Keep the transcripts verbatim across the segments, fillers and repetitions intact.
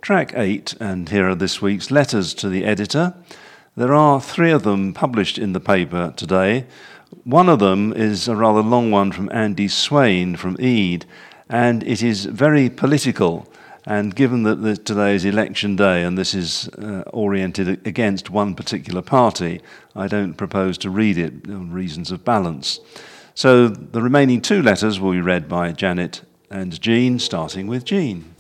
Track eight, and here are this week's letters to the editor. There are three of them published in the paper today. One of them is a rather long one from Andy Swain from Ede, and it is very political. And given that the, today is election day and this is uh, oriented against one particular party, I don't propose to read it on reasons of balance. So the remaining two letters will be read by Janet and Jean, starting with Jean.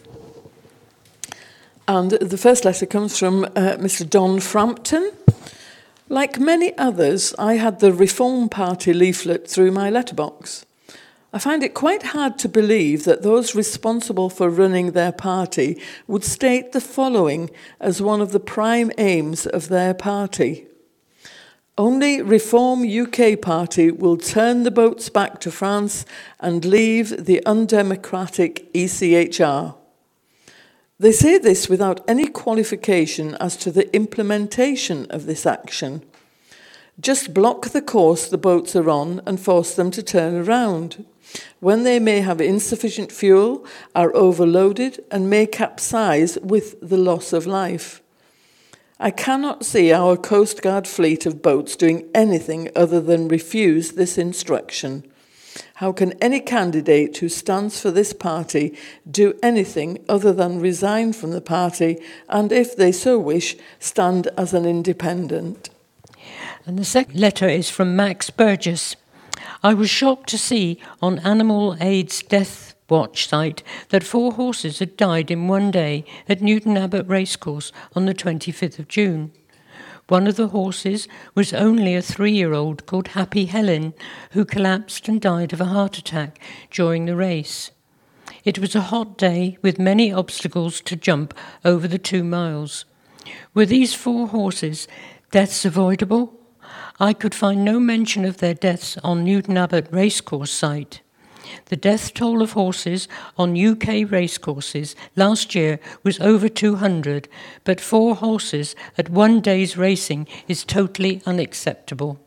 And the first letter comes from uh, Mister Don Frampton. Like many others, I had the Reform Party leaflet through my letterbox. I find it quite hard to believe that those responsible for running their party would state the following as one of the prime aims of their party. Only Reform U K Party will turn the boats back to France and leave the undemocratic E C H R. They say this without any qualification as to the implementation of this action. Just block the course the boats are on and force them to turn around, when they may have insufficient fuel, are overloaded, and may capsize with the loss of life. I cannot see our Coast Guard fleet of boats doing anything other than refuse this instruction. How can any candidate who stands for this party do anything other than resign from the party and, if they so wish, stand as an independent? And the second letter is from Max Burgess. I was shocked to see on Animal Aid's Death Watch site that four horses had died in one day at Newton Abbot Racecourse on the twenty-fifth of June. One of the horses was only a three-year-old called Happy Helen, who collapsed and died of a heart attack during the race. It was a hot day with many obstacles to jump over the two miles. Were these four horses' deaths avoidable? I could find no mention of their deaths on Newton Abbot Racecourse site. The death toll of horses on U K racecourses last year was over two hundred, but four horses at one day's racing is totally unacceptable.